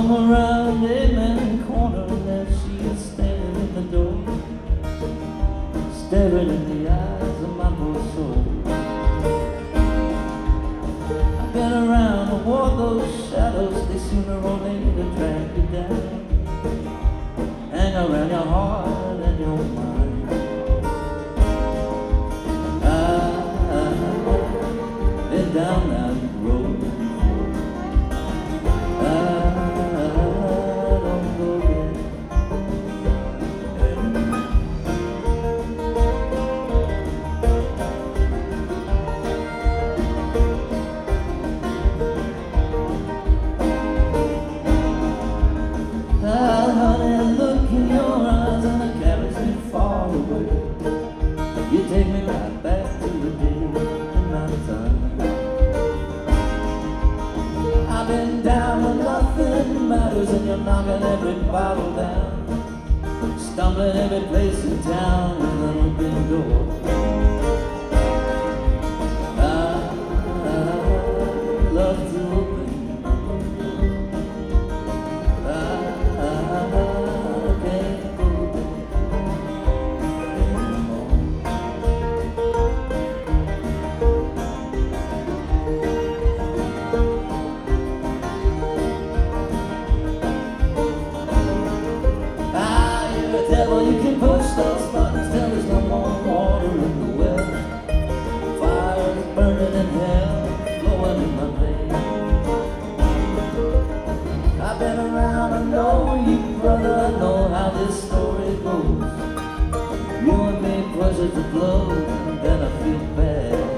Come around Amen corner and there she is standing in the door, staring in the eyes of my poor soul. I've been around the war, those shadows, they sooner or later drag you down, hang around your heart and your mind. I've been down that road. You take me right back to the day in my time. I've been down when nothing matters, and you're knocking every bottle down, stumbling every place in town with an open door. I love to open. Devil, you can push those buttons till there's no more water in the well. Fire is burning in hell, flowing in my veins. I've been around, I know you, brother, I know how this story goes. You and me pushes the blow, and then I feel bad.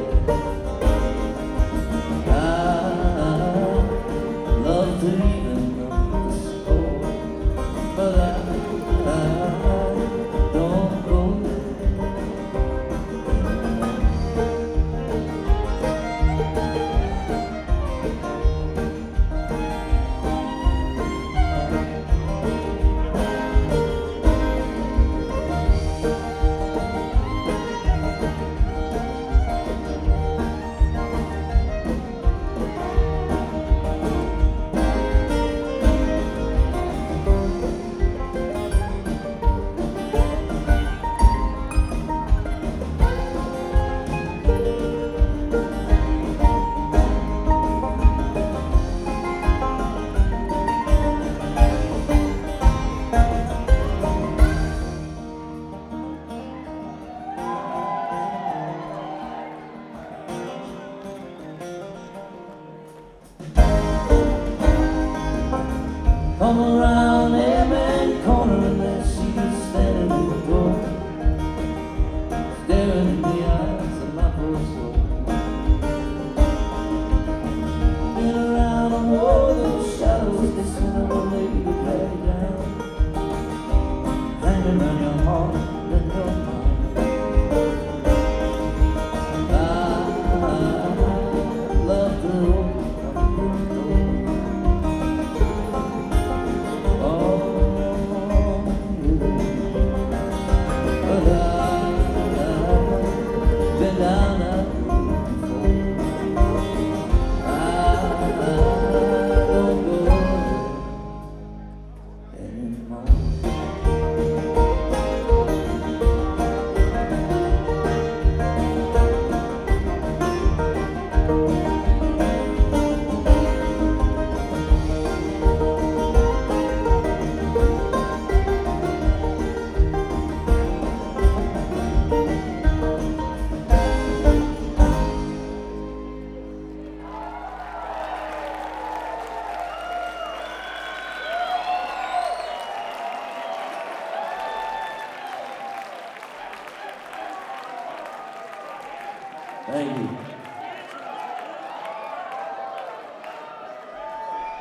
I love to even know the score, but I don't go there. Come around Amen corner and there she is standing in the door, staring in the eyes of my poor soul. Been around the war, those shadows, they sooner or later drag you down, hanging around your heart and your mind. I love to open up the door. Thank you.